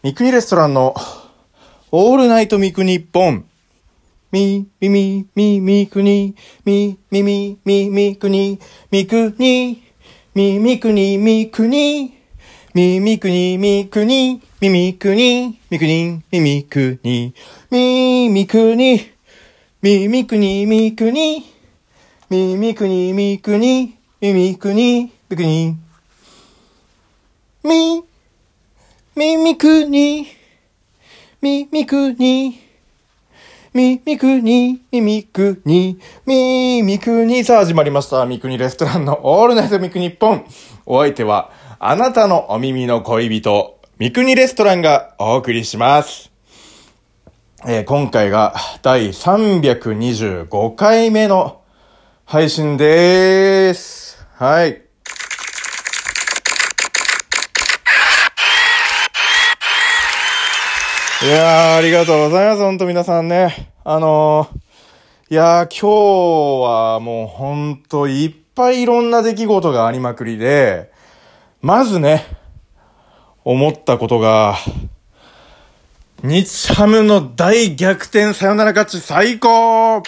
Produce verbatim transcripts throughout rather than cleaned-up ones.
三国レストランのオールナイト三国ポン。み、み、み、み、みくに、み、み、み、み、みくに、みくに、み、みくに、みくに、み、みくに、みくに、み、みくに、みくに、み、みくに、み、みくに、み、みくに、みくに、み、みくに、みくに、み、みくに、みくに、み、み、みくに、み、みくに、み、みくに、み、みくに、み、みくに。さあ始まりました。みくにレストランのオールナイトみくにポン。お相手は、あなたのお耳の恋人、みくにレストランがお送りします。えー、今回が第さんびゃくにじゅうごかいめの配信でーす。はい。いやー、ありがとうございます。ほんと皆さんね。あのー、いやー、今日はもうほんといっぱいいろんな出来事がありまくりで、まずね、思ったことが、日ハムの大逆転サヨナラ勝ち最高！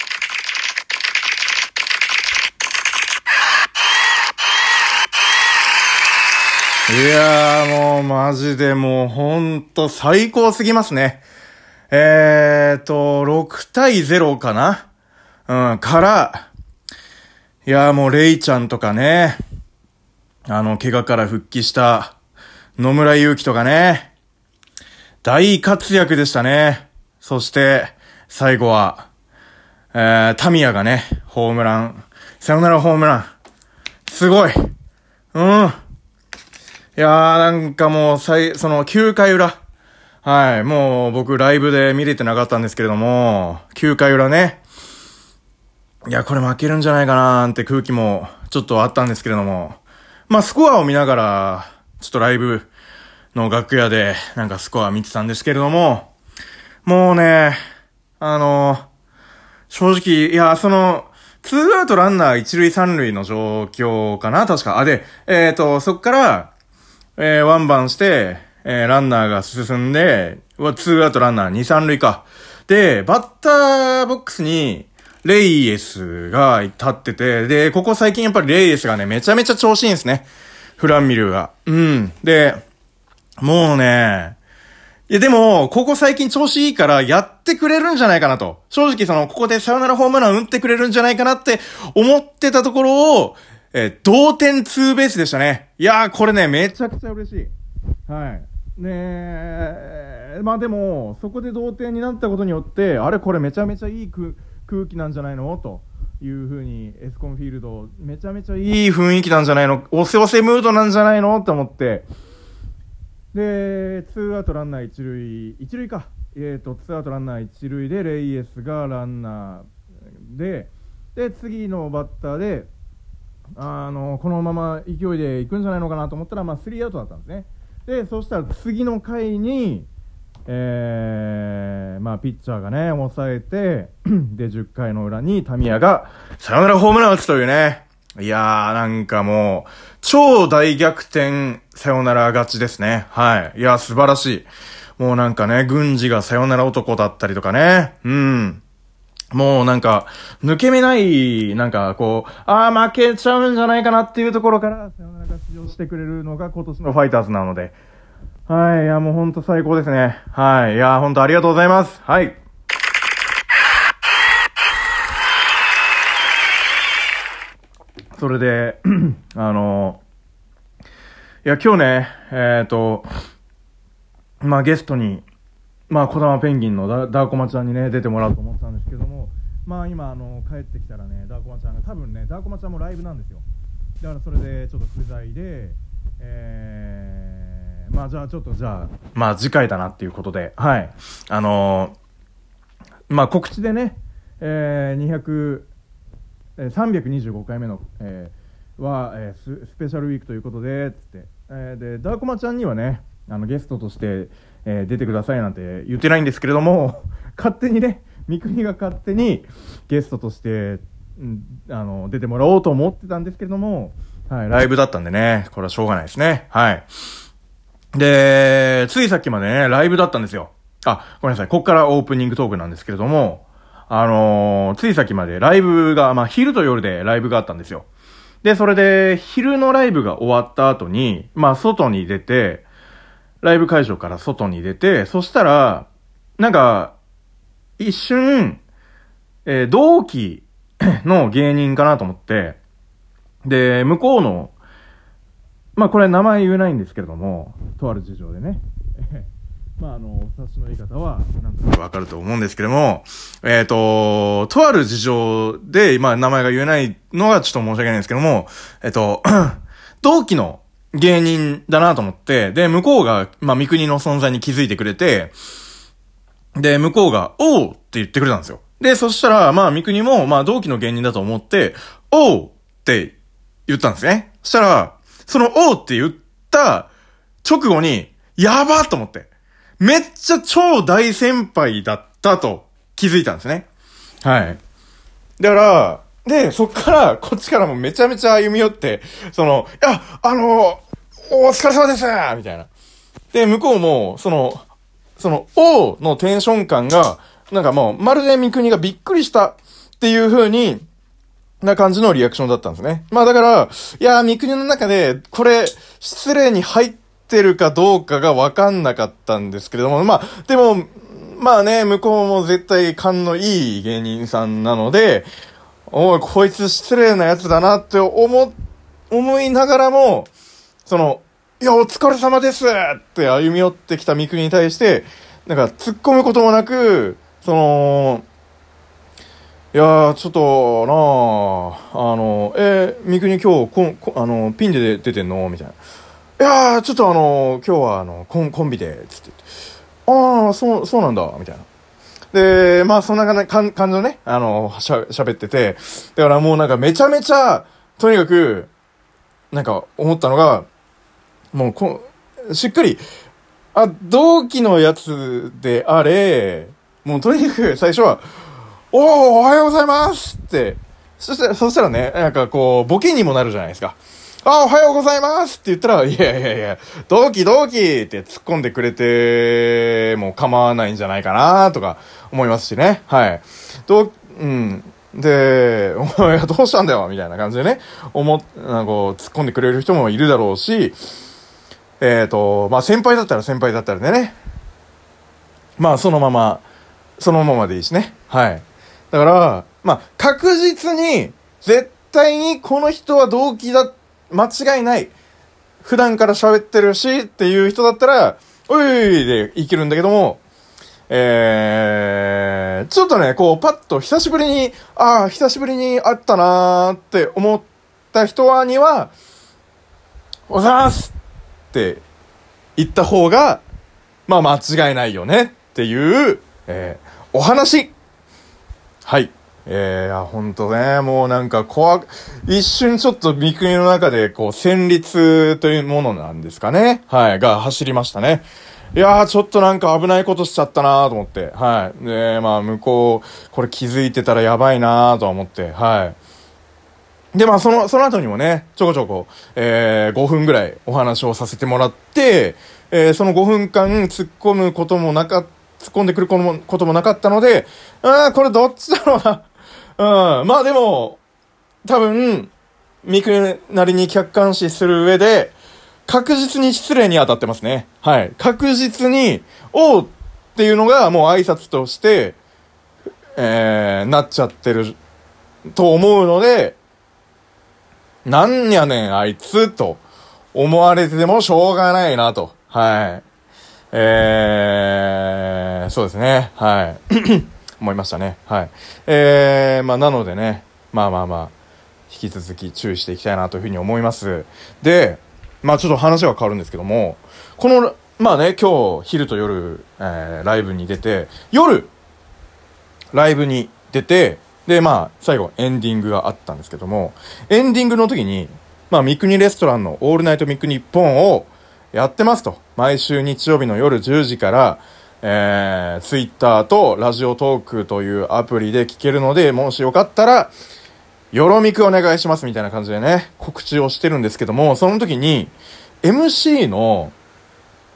いやーもうマジでもうほんと最高すぎますね。えーと、ろくたいゼロかなうん、から、いやーもうレイちゃんとかね、あの、怪我から復帰した野村祐希とかね、大活躍でしたね。そして、最後は、えー、タミヤがね、ホームラン、サヨナラホームラン。すごい。うん。いやーなんかもう、最、そのきゅうかい裏。はい、もう僕ライブで見れてなかったんですけれども、きゅうかい裏ね。いや、これ負けるんじゃないかなーって空気もちょっとあったんですけれども、まあスコアを見ながら、ちょっとライブの楽屋でなんかスコア見てたんですけれども、もうね、あの、正直、いや、その、ツーアウトランナー一塁三塁の状況かな確か。あ、で、えっと、そっから、えー、ワンバンして、えー、ランナーが進んで、ツーアウトランナー二三塁か。で、バッターボックスに、レイエスが立ってて、で、ここ最近やっぱりレイエスがね、めちゃめちゃ調子いいんですね。フランミルが。うん。で、もうね、いやでも、ここ最近調子いいからやってくれるんじゃないかなと。正直その、ここでサヨナラホームラン打ってくれるんじゃないかなって思ってたところを、えー、同点ツーベースでしたね。いやー、これね、めちゃくちゃ嬉しい。はい。ねえ、まあでも、そこで同点になったことによって、あれこれめちゃめちゃいい空空気なんじゃないのという風に、エスコンフィールド、めちゃめちゃいい雰囲気なんじゃないの、おせおせムードなんじゃないのって思って、で、ツーアウトランナー一塁、一塁か。えーと、ツーアウトランナー一塁で、レイエスがランナーで、で、次のバッターで、あの、このまま勢いで行くんじゃないのかなと思ったら、まあ、スリーアウトだったんですね。で、そしたら次の回に、えー、まあ、ピッチャーがね、抑えて、で、じゅっかいの裏にタミヤが、サヨナラホームラン打つというね。いやー、なんかもう、超大逆転サヨナラ勝ちですね。はい。いやー、素晴らしい。もうなんかね、郡司がサヨナラ男だったりとかね。うん。もうなんか、抜け目ない、なんかこう、あー負けちゃうんじゃないかなっていうところから、サヨナラ勝ちをしてくれるのが今年のファイターズなので。はい。いや、もうほんと最高ですね。はい。いや、ほんとありがとうございます。はい。それで、あの、いや、今日ね、えっと、まあゲストに、まあ、小玉ペンギンのダダーコマちゃんにね、出てもらうと思ってたんですけども、まあ今、あの、帰ってきたらね、ダーコマちゃんが、多分ね、ダーコマちゃんもライブなんですよ。だからそれで、ちょっと不在で、えー、まあじゃあちょっとじゃあ、まあ次回だなっていうことで、はい。あのー、まあ告知でね、えー、にひゃく、さんびゃくにじゅうごかいめの、えー、は、えース、スペシャルウィークということで、つって、えー、で、ダーコマちゃんにはね、あのゲストとして、えー、出てくださいなんて言ってないんですけれども勝手にね三国が勝手にゲストとして、うん、あの出てもらおうと思ってたんですけれども、はい、ライブだったんでねこれはしょうがないですね。はい。 で、ついさっきまでね、ライブだったんですよ。あ、ごめんなさい。こっからオープニングトークなんですけれども、あのー、ついさっきまでライブが、まあ、昼と夜でライブがあったんですよ。で、それで、昼のライブが終わった後に、まあ、外に出て、ライブ会場から外に出て、そしたら、なんか、一瞬、えー、同期の芸人かなと思って、で、向こうの、まあこれ名前言えないんですけれども、とある事情でね。まああの、お察しの言い方は、なんとなくわかると思うんですけども、えっと、とある事情で、まあ名前が言えないのがちょっと申し訳ないんですけども、えっと、同期の芸人だなと思って、で、向こうが、まあ三国の存在に気づいてくれて、で、向こうが、おうって言ってくれたんですよ。で、そしたら、まあ三国も、まあ同期の芸人だと思って、おうって言ったんですね。そしたら、そのおうって言った直後に、やばーと思って。めっちゃ超大先輩だったと気づいたんですね。はい。だから、で、そっから、こっちからもめちゃめちゃ歩み寄って、その、いや、あの、お疲れ様ですみたいな。で、向こうも、その、その、おのテンション感が、なんかもう、まるで三国がびっくりしたっていう風に、な感じのリアクションだったんですね。まあだから、いやー、三国の中で、これ、失礼に入ってるかどうかがわかんなかったんですけれども、まあ、でも、まあね、向こうも絶対勘のいい芸人さんなので、おい、こいつ失礼なやつだなって思、思いながらも、その、いや、お疲れ様ですって歩み寄ってきた三国に対して、なんか突っ込むこともなく、その、いやー、ちょっと、なあ、あの、えー、三国今日、こん、こあの、ピンで出てんのみたいな。いやー、ちょっとあの、今日はあの、コン、コンビで、つって言って。ああ、そう、そうなんだ、みたいな。で、まあ、そんな感じのね、あの、しゃ、喋ってて、だからもうなんかめちゃめちゃ、とにかく、なんか思ったのが、もうこ、しっかり、あ、同期のやつであれ、もうとにかく最初は、おー、おはようございますって、そしたら、そしたらね、なんかこう、ボケにもなるじゃないですか。あ、おはようございますって言ったら、いやいやいや、同期同期って突っ込んでくれて、もう構わないんじゃないかなとか思いますしね。はい。どう、うん。で、お前どうしたんだよみたいな感じでね、思っ、なんかこう、突っ込んでくれる人もいるだろうし、えっと、まあ先輩だったら先輩だったらね、まあそのまま、そのままでいいしね。はい。だから、まあ、確実に、絶対にこの人は同期だ、間違いない。普段から喋ってるし、っていう人だったら、おいでいけるんだけども、えー、ちょっとね、こう、パッと久しぶりに、ああ、久しぶりに会ったなーって思った人はには、おはようございますって言った方が、まあ間違いないよねっていう、えー、お話。はい。えー、ほんとね、もうなんか怖、一瞬ちょっと三国の中でこう戦慄というものなんですかね。はい、が走りましたね。いやー、ちょっとなんか危ないことしちゃったなーと思って。はい。で、まあ向こう、これ気づいてたらやばいなーと思って。はい。で、まあその、その後にもね、ちょこちょこ、えー、ごふんぐらいお話をさせてもらって、えー、そのごふんかん突っ込むこともなかった、突っ込んでくることも、こともなかったので、ああ、これどっちだろうな。うん。まあでも、多分、ミクなりに客観視する上で、確実に失礼に当たってますね。はい。確実に、おうっていうのがもう挨拶として、えー、なっちゃってると思うので、なんやねんあいつと思われててもしょうがないなと。はい。えー、そうですね。はい。思いましたね。はい。えー、まあなのでね、まあまあまあ、引き続き注意していきたいなというふうに思います。で、まあちょっと話は変わるんですけども、この、まあね、今日昼と夜、えー、ライブに出て、夜、ライブに出て、で、まあ最後エンディングがあったんですけども、エンディングの時に、まあ三国レストランのオールナイト三国日本をやってますと。毎週日曜日の夜じゅうじから、えー、ツイッターとラジオトークというアプリで聞けるので、もしよかったら、よろみくお願いしますみたいな感じでね、告知をしてるんですけども、その時に、エムシー の、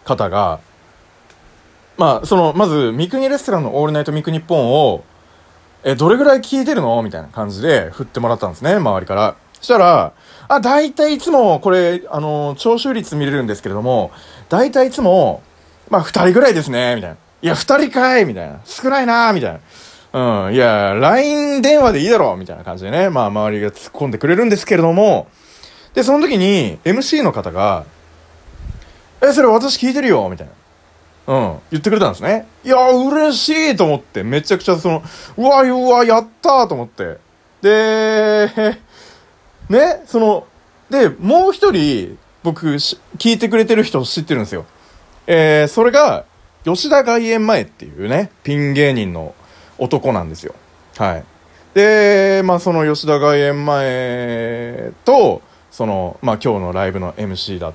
方が、まあ、その、まず、三国レストランのオールナイト三国ニッポンを、え、どれぐらい聞いてるのみたいな感じで振ってもらったんですね、周りから。そしたら、あ、大体いつも、これ、あの、聴取率見れるんですけれども、大体いつも、まあ、二人ぐらいですね、みたいな。いや、二人かいみたいな。少ないなみたいな。うん、いや、ライン 電話でいいだろみたいな感じでね、まあ、周りが突っ込んでくれるんですけれども、で、その時に、エムシー の方が、え、それ私聞いてるよみたいな。うん。言ってくれたんですね。いやー、嬉しいと思って、めちゃくちゃその、うわ、うわ、やったーと思って。で、ね、その、で、もう一人、僕、聞いてくれてる人知ってるんですよ。えー、それが、吉田外苑前っていうね、ピン芸人の男なんですよ。はい。で、まあ、その吉田外苑前と、その、まあ、今日のライブの エムシー だった、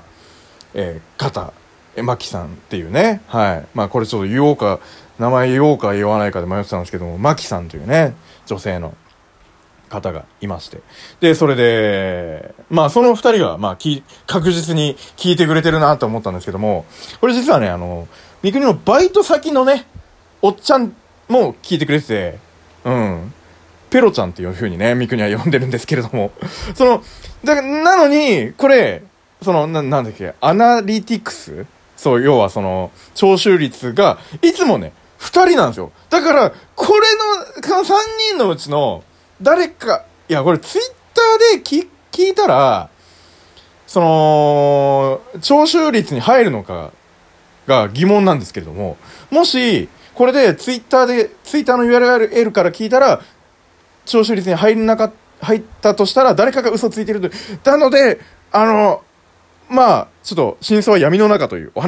えー、方、マキさんっていうね、はい。まあこれちょっと言おうか、名前言おうか言わないかで迷ってたんですけども、マキさんというね、女性の方がいまして。で、それで、まあその二人が、まあき、確実に聞いてくれてるなと思ったんですけども、これ実はね、あの、三国のバイト先のね、おっちゃんも聞いてくれてて、うん。ペロちゃんっていう風にね、三国は呼んでるんですけれども、その、だなのに、これ、その、な、なんだっけ、アナリティクスそう、要はその、聴取率が、いつもね、二人なんですよ。だから、これの、この三人のうちの、誰か、いや、これツイッターで聞、聞いたら、その、聴取率に入るのか、が疑問なんですけれども、もし、これでツイッターで、ツイッターの ユーアールエル から聞いたら、聴取率に入んなかっ入ったとしたら、誰かが嘘ついてると。なので、あの、まあ、ちょっと、真相は闇の中というお話